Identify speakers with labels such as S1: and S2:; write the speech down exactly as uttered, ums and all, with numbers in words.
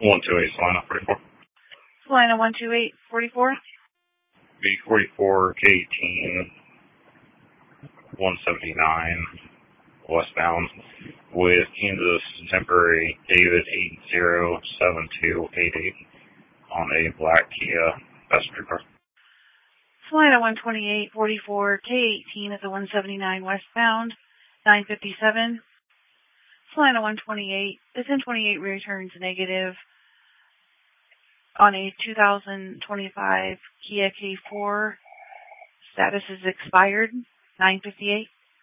S1: one two eight, Salina forty-four.
S2: Salina one two eight forty-four.
S1: B forty-four, K eighteen, one seventy-nine, westbound, with Kansas temporary David eight zero seven two eight eight on a black Kia passenger car.
S2: Salina one twenty-eight forty-four, K eighteen at the one seventy-nine westbound, nine fifty-seven. Salina one twenty-eight, the ten twenty-eight returns negative on a two thousand twenty-five Kia K four. Status is expired, nine fifty-eight.